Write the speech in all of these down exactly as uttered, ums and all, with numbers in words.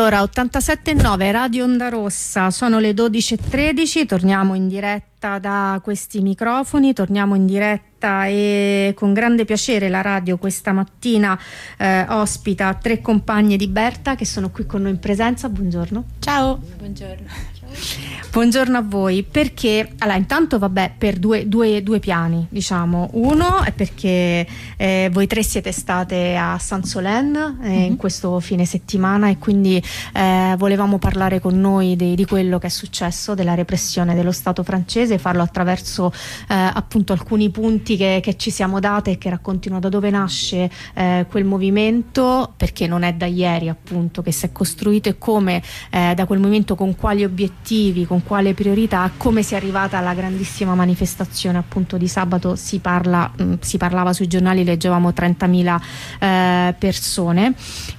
Allora, ottantasette virgola nove Radio Onda Rossa, sono le dodici e tredici, torniamo in diretta da questi microfoni, torniamo in diretta e con grande piacere la radio questa mattina eh, ospita tre compagne di Berta che sono qui con noi in presenza. Buongiorno. Ciao. Buongiorno. Buongiorno a voi, perché allora intanto vabbè per due, due, due piani, diciamo. Uno è perché eh, voi tre siete state a Saint-Solène eh, mm-hmm. in questo fine settimana e quindi eh, volevamo parlare con noi di, di quello che è successo, della repressione dello Stato francese, farlo attraverso eh, appunto alcuni punti che, che ci siamo date e che raccontino da dove nasce eh, quel movimento, perché non è da ieri appunto che si è costruito, e come eh, da quel movimento, con quali obiettivi, con quale priorità, come si è arrivata alla grandissima manifestazione appunto di sabato. Si parla, mh, si parlava sui giornali, leggevamo trentamila eh, persone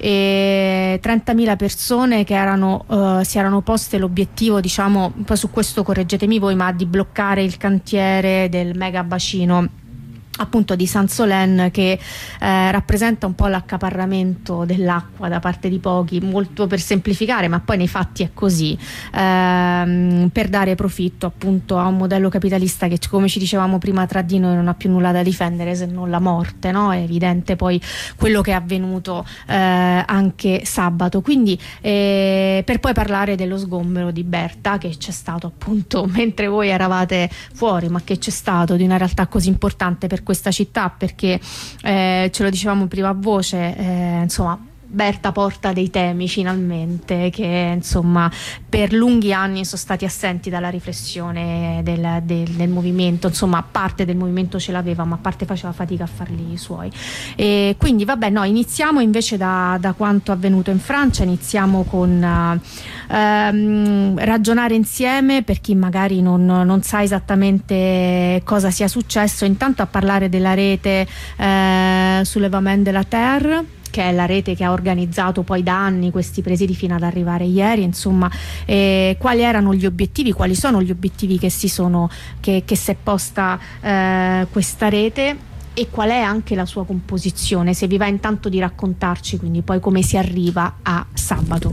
e trentamila persone che erano eh, si erano poste l'obiettivo, diciamo, poi su questo correggetemi voi, ma di bloccare il cantiere del mega bacino appunto di Saint-Solène, che eh, rappresenta un po' l'accaparramento dell'acqua da parte di pochi, molto per semplificare, ma poi nei fatti è così, ehm, per dare profitto appunto a un modello capitalista che, come ci dicevamo prima tra di noi, non ha più nulla da difendere se non la morte, no? È evidente poi quello che è avvenuto eh, anche sabato. Quindi eh, per poi parlare dello sgombero di Berta che c'è stato appunto mentre voi eravate fuori, ma che c'è stato, di una realtà così importante per questa città, perché eh, ce lo dicevamo prima a voce, eh, insomma Berta porta dei temi finalmente che insomma per lunghi anni sono stati assenti dalla riflessione del, del, del movimento. Insomma, parte del movimento ce l'aveva, ma parte faceva fatica a farli suoi. E quindi vabbè, no, iniziamo invece da, da quanto avvenuto in Francia. Iniziamo con uh, um, ragionare insieme, per chi magari non, non sa esattamente cosa sia successo, intanto a parlare della rete uh, Soulèvement de la Terre, che è la rete che ha organizzato poi da anni questi presidi fino ad arrivare ieri. Insomma, eh, quali erano gli obiettivi, quali sono gli obiettivi che si sono che, che si è posta eh, questa rete, e qual è anche la sua composizione, se vi va intanto di raccontarci quindi poi come si arriva a sabato.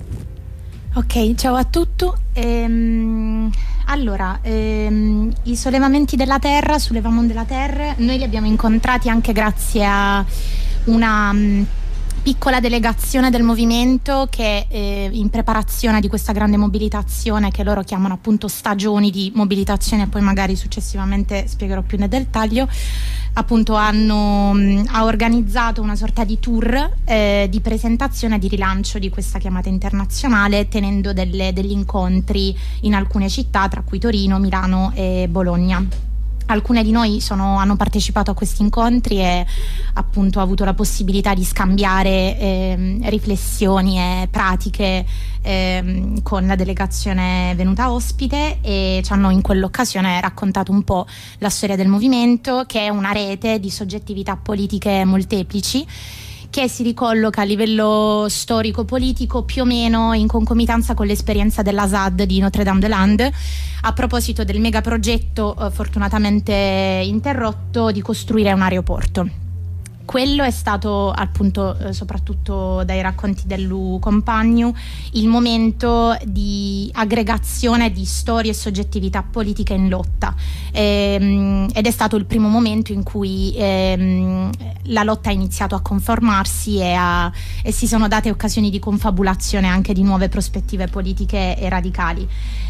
Ok, ciao a tutti. Ehm, allora, ehm, i sollevamenti della terra, Soulèvement de la Terre, noi li abbiamo incontrati anche grazie a una mh, piccola delegazione del movimento che eh, in preparazione di questa grande mobilitazione, che loro chiamano appunto stagioni di mobilitazione, e poi magari successivamente spiegherò più nel dettaglio, appunto hanno mh, ha organizzato una sorta di tour eh, di presentazione e di rilancio di questa chiamata internazionale, tenendo delle, degli incontri in alcune città, tra cui Torino, Milano e Bologna. Alcune di noi sono, hanno partecipato a questi incontri e appunto ho avuto la possibilità di scambiare eh, riflessioni e pratiche eh, con la delegazione venuta ospite, e ci hanno in quell'occasione raccontato un po' la storia del movimento, che è una rete di soggettività politiche molteplici che si ricolloca a livello storico-politico più o meno in concomitanza con l'esperienza dell'A S A D di Notre-Dame-des-Landes, a proposito del megaprogetto eh, fortunatamente interrotto di costruire un aeroporto. Quello è stato appunto eh, soprattutto dai racconti dell'U Compagno il momento di aggregazione di storie e soggettività politiche in lotta, ehm, ed è stato il primo momento in cui ehm, la lotta ha iniziato a conformarsi e, a, e si sono date occasioni di confabulazione anche di nuove prospettive politiche e radicali.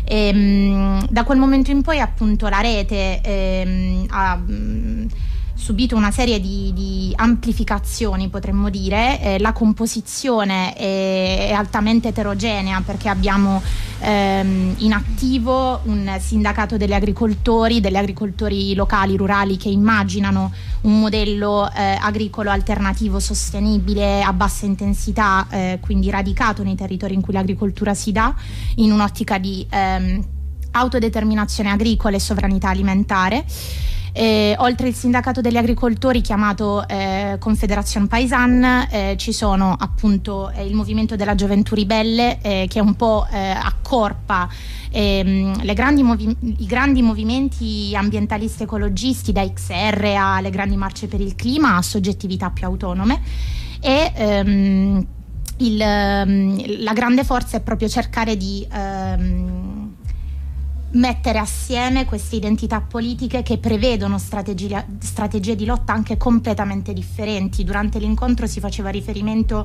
Ehm, da quel momento in poi appunto la rete ehm, ha mh, subito una serie di, di amplificazioni, potremmo dire. Eh, la composizione è, è altamente eterogenea, perché abbiamo ehm, in attivo un sindacato degli agricoltori, degli agricoltori locali, rurali, che immaginano un modello eh, agricolo alternativo, sostenibile, a bassa intensità, eh, quindi radicato nei territori in cui l'agricoltura si dà, in un'ottica di ehm, autodeterminazione agricola e sovranità alimentare. Eh, oltre il sindacato degli agricoltori chiamato eh, Confédération Paysanne, eh, ci sono appunto eh, il movimento della gioventù ribelle, eh, che un po' eh, accorpa ehm, le grandi movi- i grandi movimenti ambientalisti ecologisti, da X R alle grandi marce per il clima, a soggettività più autonome, e ehm, il, la grande forza è proprio cercare di ehm, mettere assieme queste identità politiche che prevedono strategie, strategie di lotta anche completamente differenti. Durante l'incontro si faceva riferimento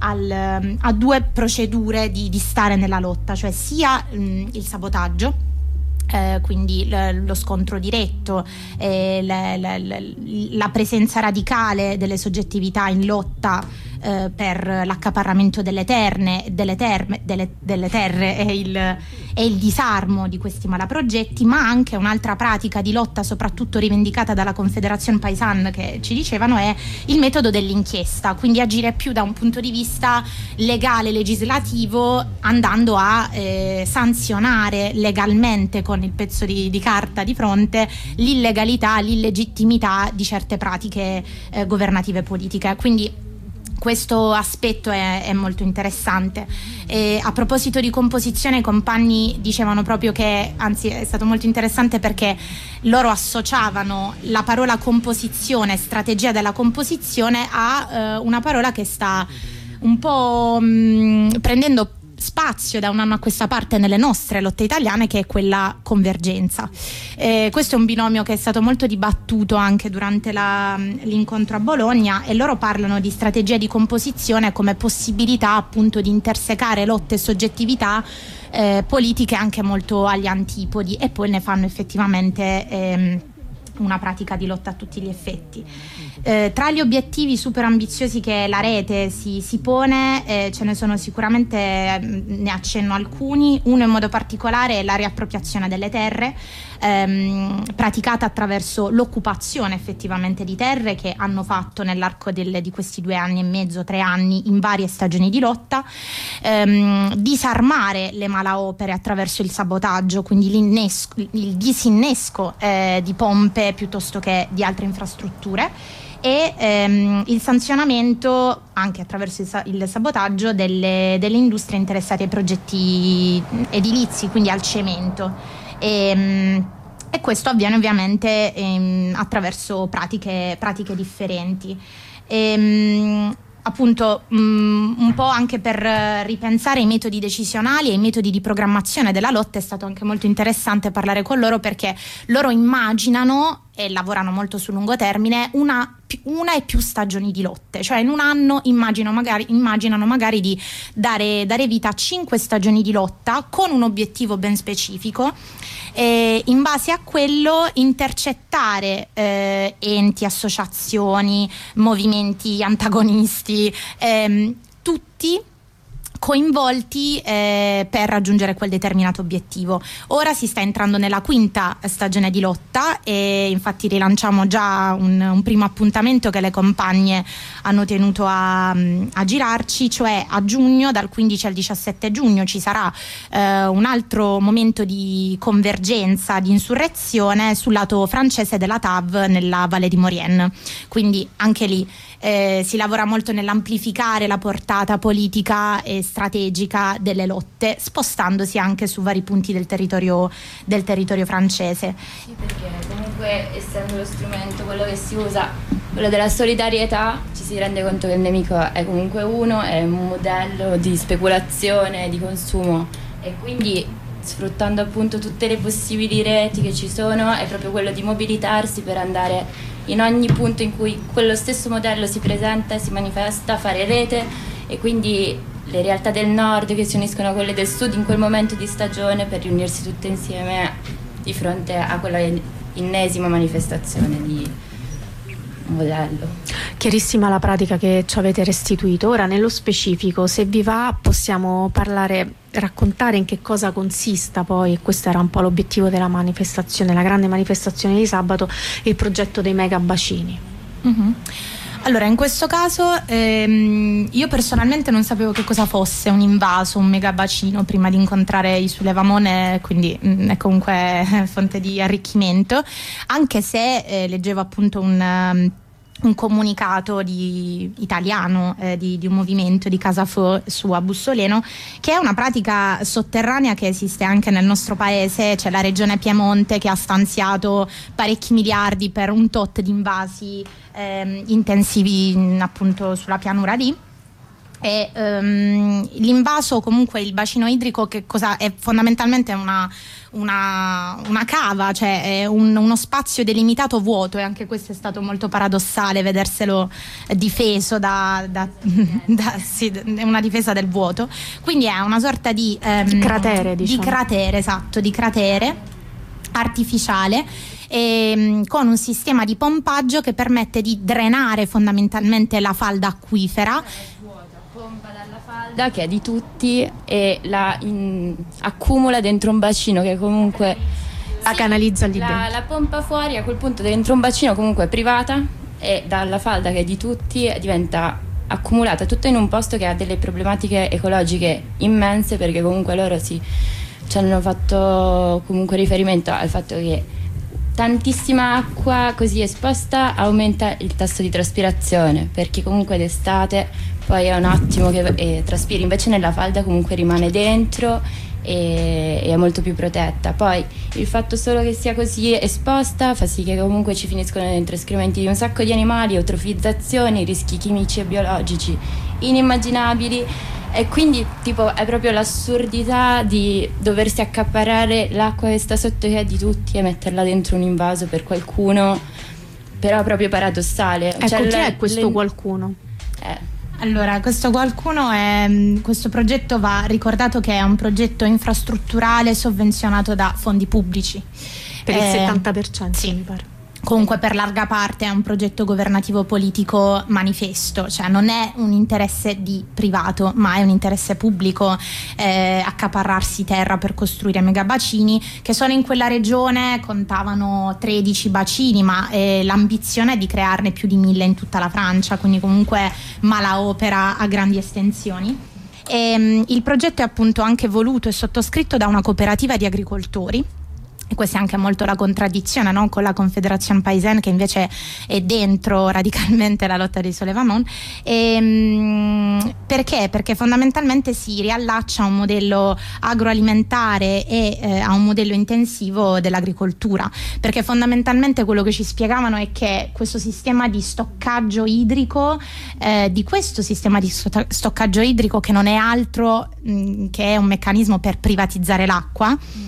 al, a due procedure di, di stare nella lotta, cioè sia mh, il sabotaggio, Eh, quindi l- lo scontro diretto, eh, l- l- l- la presenza radicale delle soggettività in lotta eh, per l'accaparramento delle, terne, delle, terme, delle, delle terre e il, e il disarmo di questi malaprogetti, ma anche un'altra pratica di lotta soprattutto rivendicata dalla Confederazione Paysanne, che ci dicevano, è il metodo dell'inchiesta, quindi agire più da un punto di vista legale, legislativo, andando a eh, sanzionare legalmente con il pezzo di, di carta di fronte l'illegalità, l'illegittimità di certe pratiche eh, governative politiche. Quindi questo aspetto è, è molto interessante. E a proposito di composizione, i compagni dicevano proprio che, anzi è stato molto interessante perché loro associavano la parola composizione, strategia della composizione, a eh, una parola che sta un po' mh, prendendo spazio da un anno a questa parte nelle nostre lotte italiane, che è quella convergenza. Eh, questo è un binomio che è stato molto dibattuto anche durante la, l'incontro a Bologna, e loro parlano di strategia di composizione come possibilità appunto di intersecare lotte e soggettività eh, politiche anche molto agli antipodi, e poi ne fanno effettivamente ehm, una pratica di lotta a tutti gli effetti. Eh, tra gli obiettivi super ambiziosi che la rete si, si pone, eh, ce ne sono sicuramente, ne accenno alcuni. Uno in modo particolare è la riappropriazione delle terre, ehm, praticata attraverso l'occupazione effettivamente di terre che hanno fatto nell'arco del, di questi due anni e mezzo, tre anni, in varie stagioni di lotta, ehm, disarmare le malaopere attraverso il sabotaggio, quindi l'innesco, il disinnesco eh, di pompe piuttosto che di altre infrastrutture, e ehm, il sanzionamento anche attraverso il, sa- il sabotaggio delle, delle industrie interessate ai progetti edilizi, quindi al cemento, e, ehm, e questo avviene ovviamente ehm, attraverso pratiche, pratiche differenti. E, appunto mh, un po' anche per ripensare i metodi decisionali e i metodi di programmazione della lotta. È stato anche molto interessante parlare con loro, perché loro immaginano e lavorano molto sul lungo termine una, una e più stagioni di lotte, cioè in un anno immagino magari, immaginano magari di dare, dare vita a cinque stagioni di lotta con un obiettivo ben specifico, e in base a quello intercettare eh, enti, associazioni, movimenti antagonisti, ehm, tutti coinvolti eh, per raggiungere quel determinato obiettivo. Ora si sta entrando nella quinta stagione di lotta, e infatti rilanciamo già un, un primo appuntamento che le compagne hanno tenuto a, a girarci, cioè a giugno, dal quindici al diciassette giugno ci sarà eh, un altro momento di convergenza, di insurrezione sul lato francese della T A V nella Valle di Maurienne. Quindi anche lì Eh, si lavora molto nell'amplificare la portata politica e strategica delle lotte, spostandosi anche su vari punti del territorio, del territorio francese. Sì, perché comunque, essendo lo strumento quello che si usa, quello della solidarietà, ci si rende conto che il nemico è comunque uno, è un modello di speculazione, di consumo, e quindi, sfruttando appunto tutte le possibili reti che ci sono, è proprio quello di mobilitarsi per andare in ogni punto in cui quello stesso modello si presenta e si manifesta, fare rete, e quindi le realtà del nord che si uniscono a quelle del sud in quel momento di stagione per riunirsi tutte insieme di fronte a quella ennesima manifestazione di un modello. Chiarissima la pratica che ci avete restituito. Ora, nello specifico, se vi va, possiamo parlare, raccontare in che cosa consista poi, e questo era un po' l'obiettivo della manifestazione, la grande manifestazione di sabato, il progetto dei mega bacini. Mm-hmm. Allora, in questo caso ehm, io personalmente non sapevo che cosa fosse un invaso, un megabacino, prima di incontrare i Sulevamone, quindi mh, è comunque fonte di arricchimento, anche se eh, leggevo appunto un... Um, un comunicato di, italiano eh, di, di un movimento di Casafò su a Bussoleno, che è una pratica sotterranea che esiste anche nel nostro paese. C'è la regione Piemonte che ha stanziato parecchi miliardi per un tot di invasi eh, intensivi appunto sulla pianura lì. E um, l'invaso, comunque il bacino idrico, che cosa è? Fondamentalmente una, una, una cava, cioè è un, uno spazio delimitato vuoto, e anche questo è stato molto paradossale vederselo difeso da, da, da sì, è una difesa del vuoto, quindi è una sorta di, um, cratere, diciamo. di cratere, esatto, di cratere artificiale, e, con un sistema di pompaggio che permette di drenare fondamentalmente la falda acquifera. Pompa dalla falda, che è di tutti, e la in, accumula dentro un bacino che comunque la sì, canalizza lì la, dentro. la pompa fuori a quel punto dentro un bacino comunque privata, e dalla falda, che è di tutti, diventa accumulata tutta in un posto che ha delle problematiche ecologiche immense, perché comunque loro si ci hanno fatto comunque riferimento al fatto che tantissima acqua così esposta aumenta il tasso di traspirazione, perché comunque d'estate poi è un attimo che eh, traspiri, invece nella falda comunque rimane dentro e, e è molto più protetta. Poi il fatto solo che sia così esposta fa sì che comunque ci finiscono dentro escrementi di un sacco di animali, eutrofizzazioni, rischi chimici e biologici inimmaginabili, e quindi tipo è proprio l'assurdità di doversi accaparrare l'acqua che sta sotto, che è di tutti, e metterla dentro un invaso per qualcuno, però proprio paradossale. Ecco, cioè, chi le, è questo le... qualcuno? Eh. Allora, questo qualcuno è, questo progetto va ricordato che è un progetto infrastrutturale sovvenzionato da fondi pubblici. Per il eh, settanta per cento, sì. mi pare. Comunque per larga parte è un progetto governativo politico manifesto, cioè non è un interesse di privato, ma è un interesse pubblico eh, accaparrarsi terra per costruire megabacini, che solo in quella regione contavano tredici bacini, ma eh, l'ambizione è di crearne più di mille in tutta la Francia, quindi comunque mala opera a grandi estensioni. E, um, il progetto è appunto anche voluto e sottoscritto da una cooperativa di agricoltori. E questa è anche molto la contraddizione, no? Con la Confédération Paysanne, che invece è dentro radicalmente la lotta dei Soulèvements. E, mh, perché? Perché fondamentalmente si riallaccia a un modello agroalimentare e eh, a un modello intensivo dell'agricoltura, perché fondamentalmente quello che ci spiegavano è che questo sistema di stoccaggio idrico, eh, di questo sistema di stoccaggio idrico che non è altro mh, che è un meccanismo per privatizzare l'acqua, mm.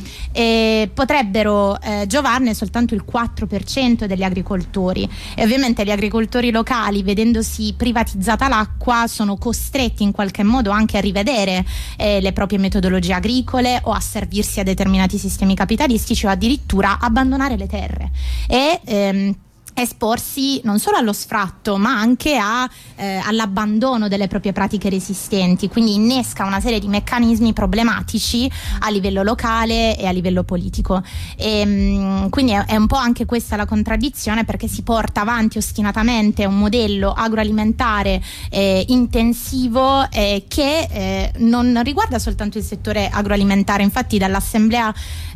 E potrebbero eh, giovarne soltanto il quattro per cento degli agricoltori, e ovviamente gli agricoltori locali, vedendosi privatizzata l'acqua, sono costretti in qualche modo anche a rivedere eh, le proprie metodologie agricole, o a servirsi a determinati sistemi capitalistici, o addirittura abbandonare le terre e ehm, esporsi non solo allo sfratto, ma anche a, eh, all'abbandono delle proprie pratiche resistenti. Quindi innesca una serie di meccanismi problematici a livello locale e a livello politico, e, mh, quindi è, è un po' anche questa la contraddizione, perché si porta avanti ostinatamente un modello agroalimentare eh, intensivo eh, che eh, non riguarda soltanto il settore agroalimentare. Infatti dall'assemblea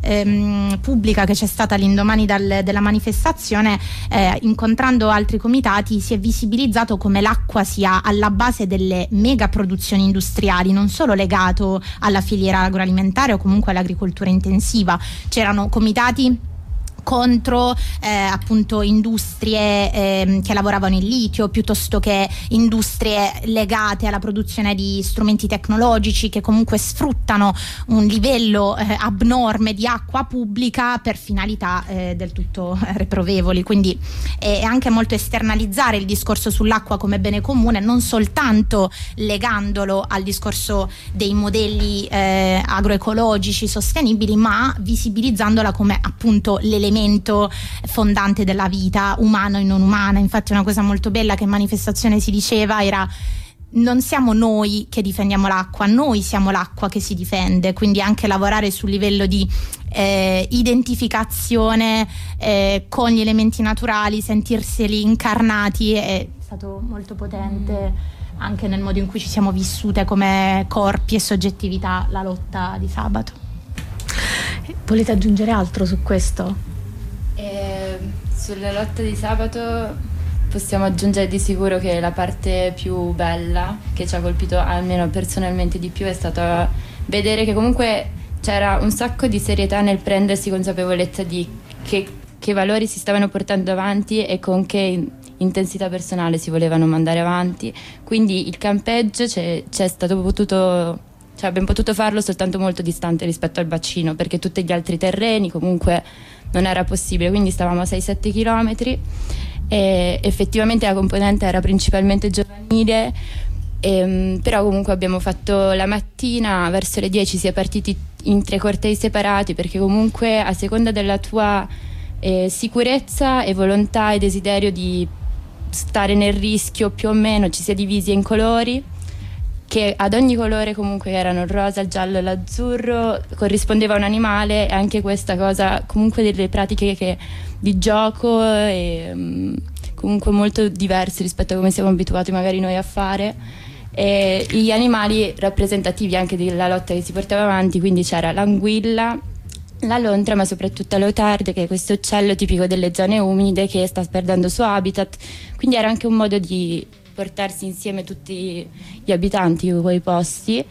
ehm, pubblica che c'è stata all'indomani dal, della manifestazione, eh, incontrando altri comitati, si è visibilizzato come l'acqua sia alla base delle mega produzioni industriali, non solo legato alla filiera agroalimentare o comunque all'agricoltura intensiva. C'erano comitati contro eh, appunto industrie eh, che lavoravano in litio, piuttosto che industrie legate alla produzione di strumenti tecnologici che comunque sfruttano un livello eh, abnorme di acqua pubblica per finalità eh, del tutto reprovevoli. Quindi è anche molto esternalizzare il discorso sull'acqua come bene comune, non soltanto legandolo al discorso dei modelli eh, agroecologici sostenibili, ma visibilizzandola come appunto l'elemento fondante della vita, umano e non umana. Infatti una cosa molto bella che in manifestazione si diceva era: non siamo noi che difendiamo l'acqua, noi siamo l'acqua che si difende. Quindi anche lavorare sul livello di eh, identificazione eh, con gli elementi naturali, sentirseli incarnati, è stato molto potente anche nel modo in cui ci siamo vissute come corpi e soggettività la lotta di sabato. Volete aggiungere altro su questo? E sulla lotta di sabato possiamo aggiungere di sicuro che la parte più bella, che ci ha colpito almeno personalmente di più, è stata vedere che comunque c'era un sacco di serietà nel prendersi consapevolezza di che, che valori si stavano portando avanti e con che intensità personale si volevano mandare avanti, quindi il campeggio c'è, c'è stato potuto, cioè abbiamo potuto farlo soltanto molto distante rispetto al bacino, perché tutti gli altri terreni comunque non era possibile, quindi stavamo a sei sette chilometri e effettivamente la componente era principalmente giovanile. Ehm, però comunque abbiamo fatto la mattina verso le dieci, si è partiti in tre cortei separati, perché comunque a seconda della tua eh, sicurezza e volontà e desiderio di stare nel rischio più o meno ci si è divisi in colori, che ad ogni colore comunque erano il rosa, il giallo e l'azzurro corrispondeva a un animale, e anche questa cosa comunque delle pratiche che, di gioco e, um, comunque molto diverse rispetto a come siamo abituati magari noi a fare. E gli animali rappresentativi anche della lotta che si portava avanti, quindi c'era l'anguilla, la lontra, ma soprattutto l'otarde, che è questo uccello tipico delle zone umide che sta perdendo il suo habitat, quindi era anche un modo di portarsi insieme tutti gli abitanti di quei posti.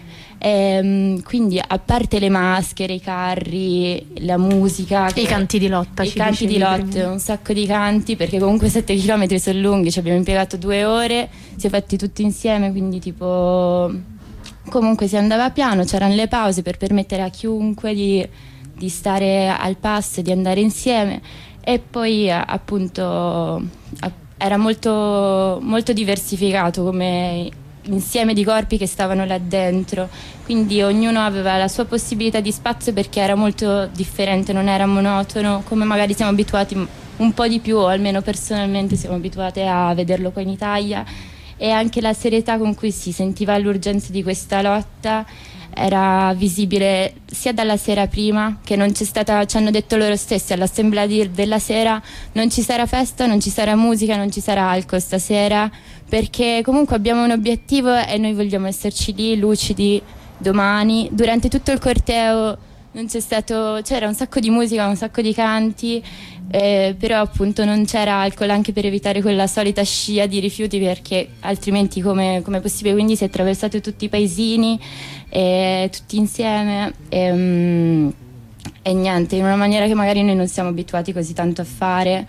E, quindi a parte le maschere, i carri, la musica, i canti di lotta, i canti di lotta, un sacco di canti, perché comunque sette chilometri sono lunghi, ci abbiamo impiegato due ore, si è fatti tutti insieme, quindi tipo comunque si andava piano, c'erano le pause per permettere a chiunque di, di stare al passo, di andare insieme, e poi appunto era molto, molto diversificato come insieme di corpi che stavano là dentro, quindi ognuno aveva la sua possibilità di spazio, perché era molto differente, non era monotono come magari siamo abituati un po' di più, o almeno personalmente siamo abituate a vederlo qua in Italia. E anche la serietà con cui si sentiva l'urgenza di questa lotta era visibile sia dalla sera prima, che non c'è stata, ci hanno detto loro stessi all'assemblea di, della sera: non ci sarà festa, non ci sarà musica, non ci sarà alcol stasera, perché comunque abbiamo un obiettivo e noi vogliamo esserci lì lucidi domani. Durante tutto il corteo non c'è stato, c'era un sacco di musica, un sacco di canti, eh, però appunto non c'era alcol, anche per evitare quella solita scia di rifiuti, perché altrimenti come è possibile? Quindi si è attraversato tutti i paesini, eh, tutti insieme, e, um, e niente, in una maniera che magari noi non siamo abituati così tanto a fare.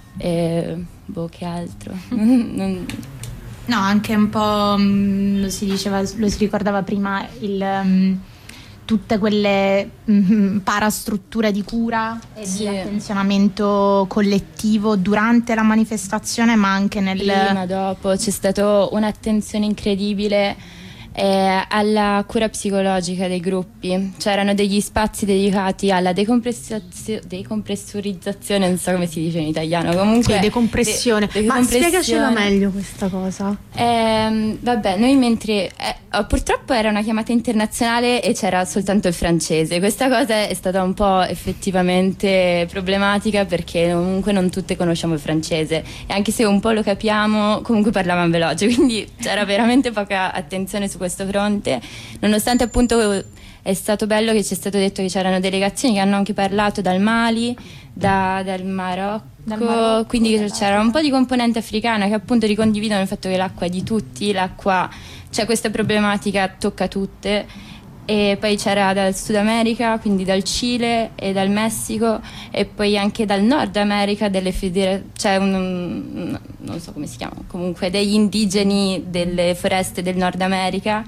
E, boh, che altro? non... No, anche un po' mh, lo si diceva, lo si ricordava prima, il... Um, tutte quelle mh, parastrutture di cura e sì. di attenzionamento collettivo durante la manifestazione, ma anche nel... Prima, dopo, c'è stata un'attenzione incredibile eh, alla cura psicologica dei gruppi. C'erano degli spazi dedicati alla decompressazio- decompressurizzazione, non so come si dice in italiano, comunque sì, decompressione. De- decompressione. Ma spiegacela meglio questa cosa. Eh, vabbè, noi mentre eh, purtroppo era una chiamata internazionale e c'era soltanto il francese. Questa cosa è stata un po' effettivamente problematica, perché comunque non tutte conosciamo il francese, e anche se un po' lo capiamo comunque parlavano veloce, quindi c'era veramente poca attenzione su questo fronte, nonostante appunto è stato bello che ci è stato detto che c'erano delegazioni che hanno anche parlato dal Mali, da, dal Marocco, dal Marocco, quindi c'era un po' di componente africana che appunto ricondividono il fatto che l'acqua è di tutti, l'acqua, cioè questa problematica tocca tutte. E poi c'era dal Sud America, quindi dal Cile e dal Messico, e poi anche dal Nord America, delle federa- cioè un, non so come si chiama, comunque degli indigeni delle foreste del Nord America.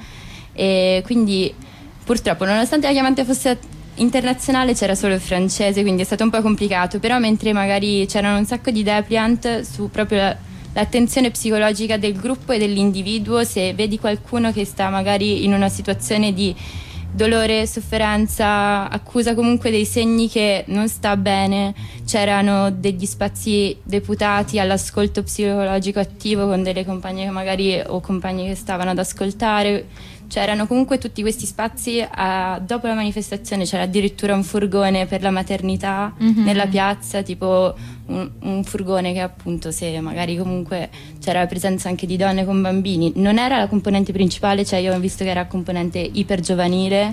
E quindi purtroppo, nonostante la chiamata fosse internazionale, c'era solo il francese, quindi è stato un po' complicato. Però mentre magari c'erano un sacco di dépliant su proprio la, l'attenzione psicologica del gruppo e dell'individuo, se vedi qualcuno che sta magari in una situazione di dolore, sofferenza, accusa comunque dei segni che non sta bene, c'erano degli spazi deputati all'ascolto psicologico attivo con delle compagne che magari o compagni che stavano ad ascoltare. C'erano comunque tutti questi spazi. A, dopo la manifestazione c'era addirittura un furgone per la maternità mm-hmm. nella piazza, tipo un, un furgone che appunto, se magari comunque c'era la presenza anche di donne con bambini, non era la componente principale, cioè io ho visto che era componente ipergiovanile,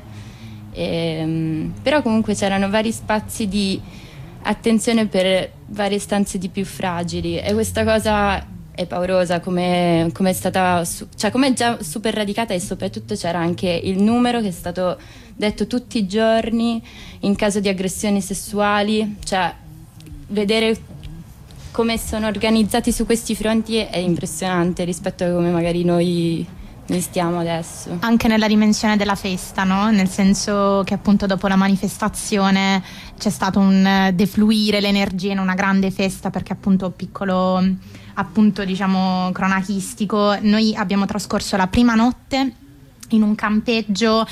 e, però comunque c'erano vari spazi di attenzione per varie stanze di più fragili, e questa cosa è paurosa, come è stata, cioè come è già super radicata, e soprattutto c'era anche il numero che è stato detto tutti i giorni in caso di aggressioni sessuali, cioè vedere come sono organizzati su questi fronti è impressionante rispetto a come magari noi, noi stiamo adesso. Anche nella dimensione della festa, no? Nel senso che appunto dopo la manifestazione c'è stato un defluire l'energia in una grande festa, perché appunto piccolo, appunto diciamo cronachistico, noi abbiamo trascorso la prima notte in un campeggio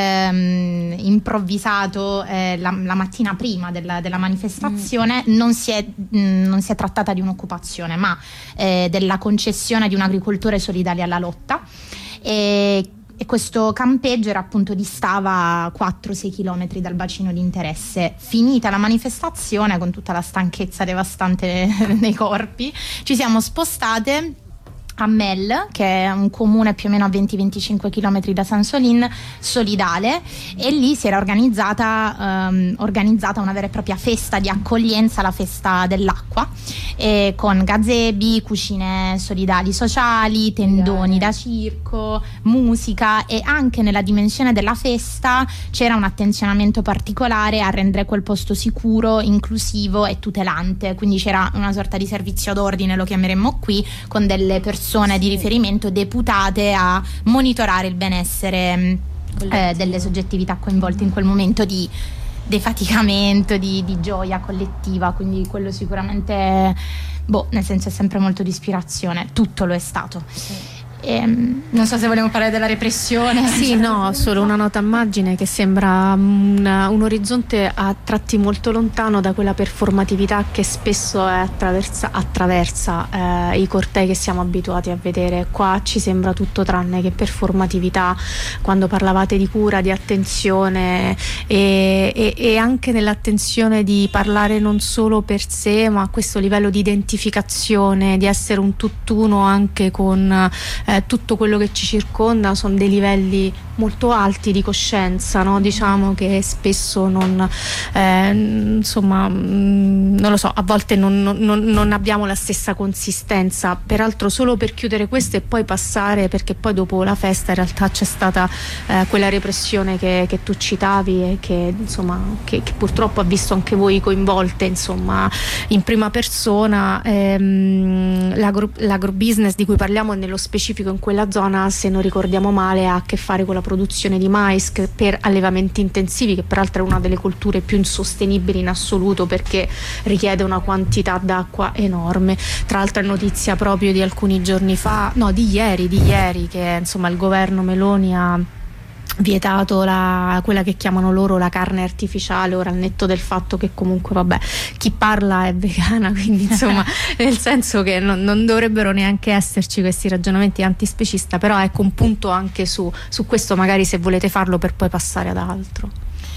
ehm, improvvisato eh, la, la mattina prima della, della manifestazione. mm. non, si è, mh, non si è trattata di un'occupazione, ma eh, della concessione di un agricoltore solidale alla lotta, e, e questo campeggio era appunto distava quattro sei chilometri dal bacino di interesse. Finita la manifestazione, con tutta la stanchezza devastante nei corpi, ci siamo spostate a Mel, che è un comune più o meno a venti venticinque chilometri da Saint-Solin, solidale, e lì si era organizzata, um, organizzata una vera e propria festa di accoglienza, la festa dell'acqua, e con gazebi, cucine solidali sociali, tendoni da circo, musica, e anche nella dimensione della festa c'era un attenzionamento particolare a rendere quel posto sicuro, inclusivo e tutelante. Quindi c'era una sorta di servizio d'ordine, lo chiameremmo qui, con delle persone di riferimento deputate a monitorare il benessere eh, delle soggettività coinvolte in quel momento di defaticamento, di, di gioia collettiva. Quindi quello sicuramente, boh, nel senso è sempre molto di ispirazione, tutto lo è stato. Sì. E, non so se vogliamo parlare della repressione. Sì, no, solo una nota a margine che sembra un, un orizzonte a tratti molto lontano da quella performatività che spesso è attraversa, attraversa eh, i cortei che siamo abituati a vedere. Qua ci sembra tutto tranne che performatività, quando parlavate di cura, di attenzione e, e, e anche nell'attenzione di parlare non solo per sé, ma a questo livello di identificazione, di essere un tutt'uno anche con eh, tutto quello che ci circonda. Sono dei livelli molto alti di coscienza, no? Diciamo che spesso non eh, insomma mh, non lo so, a volte non, non, non abbiamo la stessa consistenza. Peraltro, solo per chiudere questo e poi passare, perché poi dopo la festa in realtà c'è stata eh, quella repressione che, che tu citavi e che insomma che, che purtroppo ha visto anche voi coinvolte insomma in prima persona. ehm, l'agro, l'agrobusiness di cui parliamo nello specifico in quella zona, se non ricordiamo male, ha a che fare con la produzione di mais per allevamenti intensivi, che peraltro è una delle colture più insostenibili in assoluto, perché richiede una quantità d'acqua enorme. Tra l'altro è notizia proprio di alcuni giorni fa, no di ieri, di ieri che insomma il governo Meloni ha vietato la, quella che chiamano loro la carne artificiale, ora al netto del fatto che comunque vabbè chi parla è vegana, quindi insomma nel senso che non, non dovrebbero neanche esserci questi ragionamenti antispecista. Però ecco un punto anche su, su questo, magari se volete farlo per poi passare ad altro.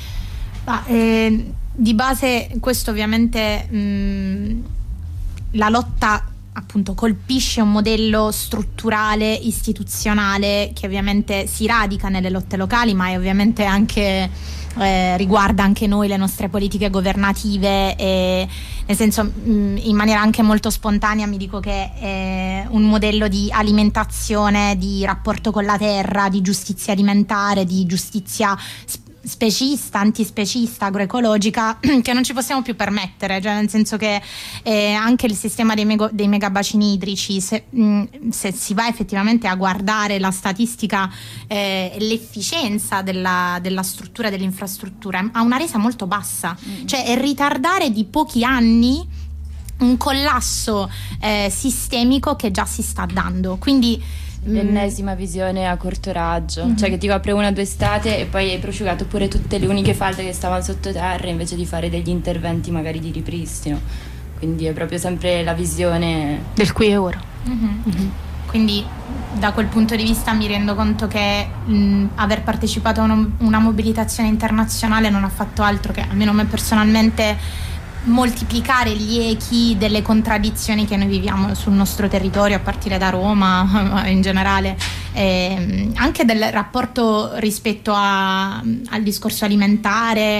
Ma, eh, di base questo ovviamente mh, la lotta appunto colpisce un modello strutturale, istituzionale, che ovviamente si radica nelle lotte locali, ma è ovviamente anche eh, riguarda anche noi, le nostre politiche governative, e nel senso mh, in maniera anche molto spontanea mi dico che è un modello di alimentazione, di rapporto con la terra, di giustizia alimentare, di giustizia sp- specista, antispecista, agroecologica, che non ci possiamo più permettere, cioè nel senso che eh, anche il sistema dei, mego, dei megabacini idrici, se, mh, se si va effettivamente a guardare la statistica e eh, l'efficienza della, della struttura, dell'infrastruttura, ha una resa molto bassa, mm. cioè è ritardare di pochi anni un collasso eh, sistemico che già si sta dando. Quindi l'ennesima visione a corto raggio, mm-hmm. cioè che ti copre una o due estate e poi hai prosciugato pure tutte le uniche falde che stavano sottoterra, invece di fare degli interventi magari di ripristino. Quindi è proprio sempre la visione del qui e ora. Mm-hmm. Mm-hmm. Quindi da quel punto di vista mi rendo conto che mh, aver partecipato a una, una mobilitazione internazionale non ha fatto altro che, almeno a me personalmente, moltiplicare gli echi delle contraddizioni che noi viviamo sul nostro territorio, a partire da Roma in generale, e anche del rapporto rispetto a, al discorso alimentare,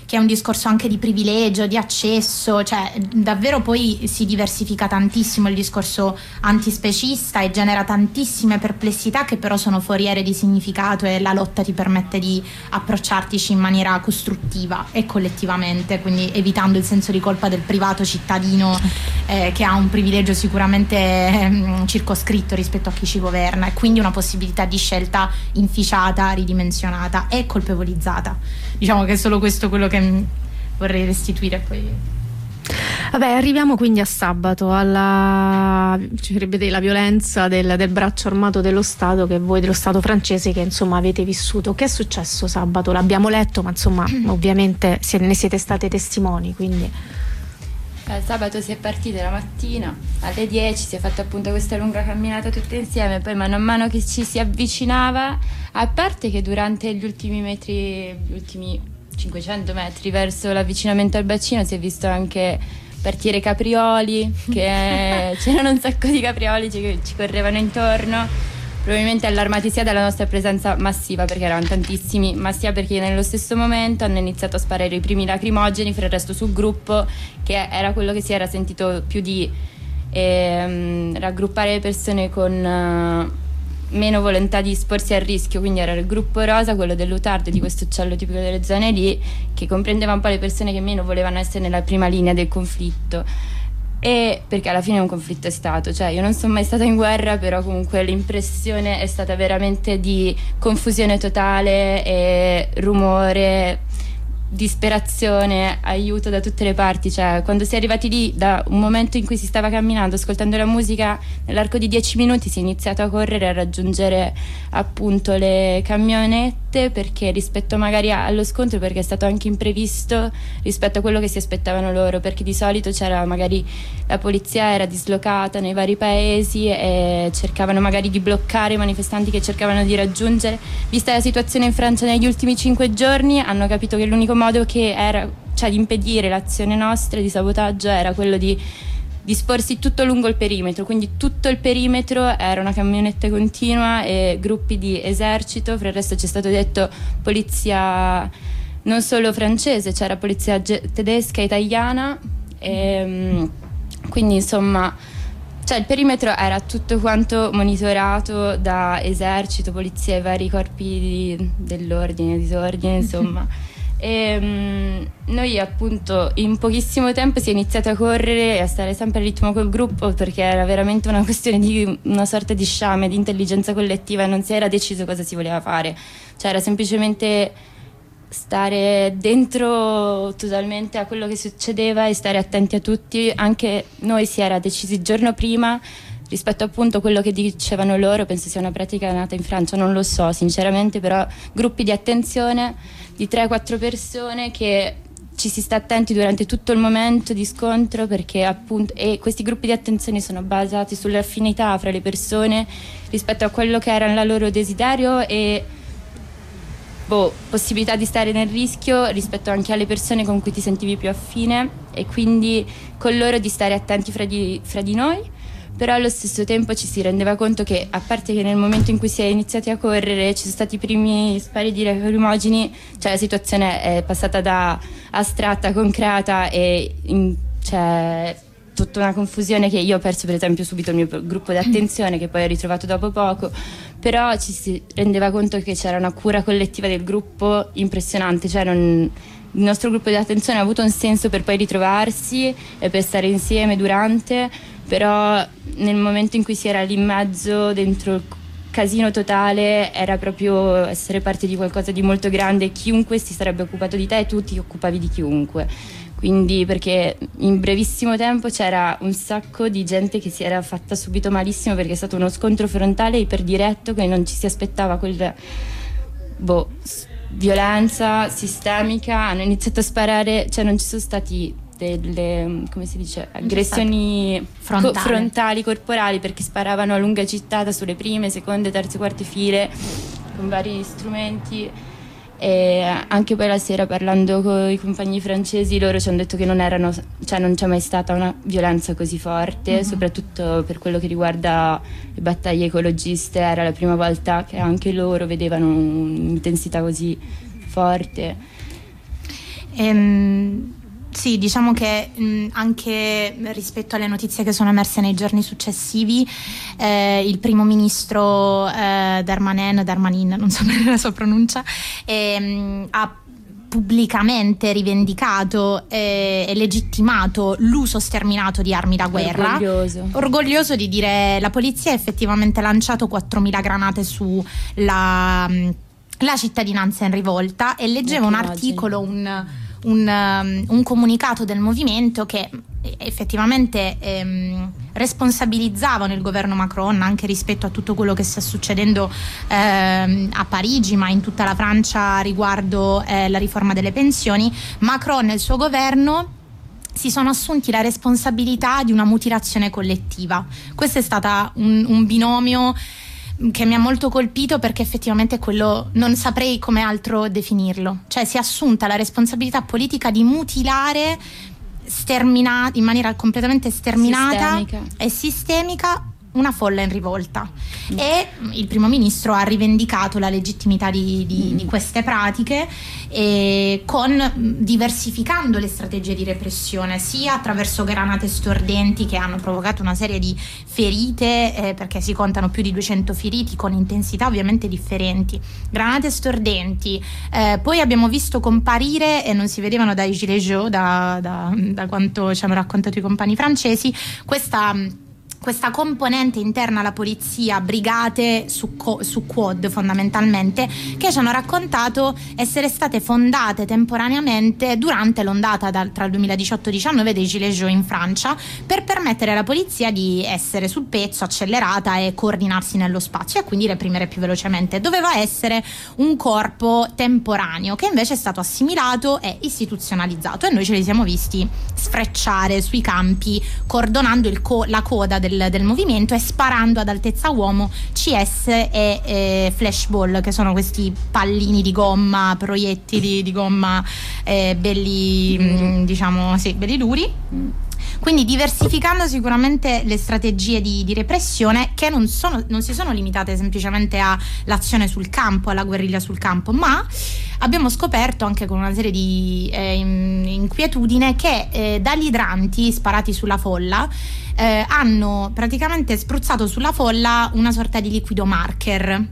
che è un discorso anche di privilegio, di accesso, cioè davvero poi si diversifica tantissimo il discorso antispecista e genera tantissime perplessità che però sono foriere di significato, e la lotta ti permette di approcciartici in maniera costruttiva e collettivamente, quindi evitando il senso di colpa del privato cittadino eh, che ha un privilegio sicuramente eh, circoscritto rispetto a chi ci governa, e quindi una possibilità di scelta inficiata, ridimensionata e colpevolizzata. Diciamo che è solo questo quello che vorrei restituire. Poi vabbè, arriviamo quindi a sabato, alla ci sarebbe della violenza del, del braccio armato dello Stato, che voi dello Stato francese, che insomma avete vissuto. Che è successo sabato? L'abbiamo letto, ma insomma ovviamente ne siete state testimoni, quindi Eh, sabato si è partiti la mattina alle dieci, si è fatta appunto questa lunga camminata tutte insieme, poi mano a mano che ci si avvicinava, a parte che durante gli ultimi metri, gli ultimi cinquecento metri verso l'avvicinamento al bacino si è visto anche partire caprioli, che c'erano un sacco di caprioli che ci correvano intorno, probabilmente allarmati sia dalla nostra presenza massiva, perché erano tantissimi, ma sia perché nello stesso momento hanno iniziato a sparare i primi lacrimogeni fra il resto sul gruppo, che era quello che si era sentito più di ehm, raggruppare le persone con uh, meno volontà di esporsi al rischio, quindi era il gruppo rosa, quello dell'Utardo, di questo uccello tipico delle zone lì, che comprendeva un po' le persone che meno volevano essere nella prima linea del conflitto. E perché alla fine è un conflitto è stato, cioè io non sono mai stata in guerra, però comunque l'impressione è stata veramente di confusione totale e rumore, disperazione, aiuto da tutte le parti. Cioè quando si è arrivati lì, da un momento in cui si stava camminando ascoltando la musica, nell'arco di dieci minuti si è iniziato a correre a raggiungere appunto le camionette, perché rispetto magari allo scontro, perché è stato anche imprevisto rispetto a quello che si aspettavano loro, perché di solito c'era magari la polizia era dislocata nei vari paesi e cercavano magari di bloccare i manifestanti che cercavano di raggiungere. Vista la situazione in Francia negli ultimi cinque giorni, hanno capito che l'unico modo che era, cioè di impedire l'azione nostra di sabotaggio, era quello di disporsi tutto lungo il perimetro, quindi tutto il perimetro era una camionetta continua e gruppi di esercito. Per il resto c'è stato detto polizia non solo francese, c'era polizia tedesca, italiana, e quindi insomma, cioè il perimetro era tutto quanto monitorato da esercito, polizia e vari corpi di, dell'ordine, disordine, insomma. E um, noi appunto in pochissimo tempo si è iniziato a correre e a stare sempre a ritmo col gruppo, perché era veramente una questione di una sorta di sciame, di intelligenza collettiva, e non si era deciso cosa si voleva fare, cioè era semplicemente stare dentro totalmente a quello che succedeva e stare attenti a tutti. Anche noi si era decisi il giorno prima rispetto appunto a quello che dicevano loro, penso sia una pratica nata in Francia, non lo so sinceramente, però gruppi di attenzione di tre quattro persone che ci si sta attenti durante tutto il momento di scontro, perché appunto, e questi gruppi di attenzione sono basati sulle affinità fra le persone rispetto a quello che era il loro desiderio e boh, possibilità di stare nel rischio rispetto anche alle persone con cui ti sentivi più affine, e quindi con loro di stare attenti fra di, fra di noi. Però allo stesso tempo ci si rendeva conto che, a parte che nel momento in cui si è iniziati a correre ci sono stati i primi spari di lacrimogeni, cioè la situazione è passata da astratta a concreta e in, cioè tutta una confusione, che io ho perso per esempio subito il mio gruppo di attenzione, che poi ho ritrovato dopo poco, però ci si rendeva conto che c'era una cura collettiva del gruppo impressionante, cioè non, il nostro gruppo di attenzione ha avuto un senso per poi ritrovarsi e per stare insieme durante, però nel momento in cui si era lì in mezzo dentro il casino totale era proprio essere parte di qualcosa di molto grande, chiunque si sarebbe occupato di te e tu ti occupavi di chiunque, quindi perché in brevissimo tempo c'era un sacco di gente che si era fatta subito malissimo, perché è stato uno scontro frontale iperdiretto che non ci si aspettava, quella boh, violenza sistemica, hanno iniziato a sparare, cioè non ci sono stati delle, come si dice, aggressioni frontali. Co- frontali corporali, perché sparavano a lunga gittata sulle prime, seconde, terze, quarte file con vari strumenti. E anche poi la sera, parlando con i compagni francesi, loro ci hanno detto che non erano, cioè non c'è mai stata una violenza così forte, mm-hmm. soprattutto per quello che riguarda le battaglie ecologiste, era la prima volta che anche loro vedevano un'intensità così forte. Ehm, sì, diciamo che mh, anche rispetto alle notizie che sono emerse nei giorni successivi, eh, il primo ministro eh, Darmanin, Darmanin, non so bene la sua pronuncia, ehm, ha pubblicamente rivendicato e eh, legittimato l'uso sterminato di armi da guerra. Orgoglioso. Orgoglioso di dire: la polizia ha effettivamente lanciato quattromila granate su la, la cittadinanza in rivolta, e leggevo un articolo, un, un, um, un comunicato del movimento che effettivamente ehm, responsabilizzavano il governo Macron anche rispetto a tutto quello che sta succedendo ehm, a Parigi, ma in tutta la Francia, riguardo eh, la riforma delle pensioni. Macron e il suo governo si sono assunti la responsabilità di una mutilazione collettiva. Questo è stato un, un binomio che mi ha molto colpito, perché effettivamente quello non saprei come altro definirlo. Cioè, si è assunta la responsabilità politica di mutilare sterminata in maniera completamente sterminata sistemica. e sistemica una folla in rivolta, mm. e il primo ministro ha rivendicato la legittimità di, di, mm. di queste pratiche, e con diversificando le strategie di repressione, sia attraverso granate stordenti che hanno provocato una serie di ferite, eh, perché si contano più di duecento feriti con intensità ovviamente differenti, granate stordenti, eh, poi abbiamo visto comparire, e non si vedevano dai Gilets jaunes, da, da, da quanto ci hanno raccontato i compagni francesi, questa questa componente interna alla polizia, brigate su, co- su quad fondamentalmente, che ci hanno raccontato essere state fondate temporaneamente durante l'ondata da, tra il duemiladiciotto diciannove dei Gilets jaunes in Francia, per permettere alla polizia di essere sul pezzo, accelerata e coordinarsi nello spazio, e quindi reprimere più velocemente. Doveva essere un corpo temporaneo, che invece è stato assimilato e istituzionalizzato, e noi ce li siamo visti sfrecciare sui campi, coordonando il co- la coda del Del, del movimento e sparando ad altezza uomo C S e eh, flashball, che sono questi pallini di gomma, proiettili di gomma eh, belli mh, diciamo sì, belli duri. Quindi diversificando sicuramente le strategie di, di repressione, che non, sono, non si sono limitate semplicemente all'azione sul campo, alla guerriglia sul campo, ma abbiamo scoperto anche con una serie di eh, inquietudine che eh, dagli idranti sparati sulla folla eh, hanno praticamente spruzzato sulla folla una sorta di liquido marker.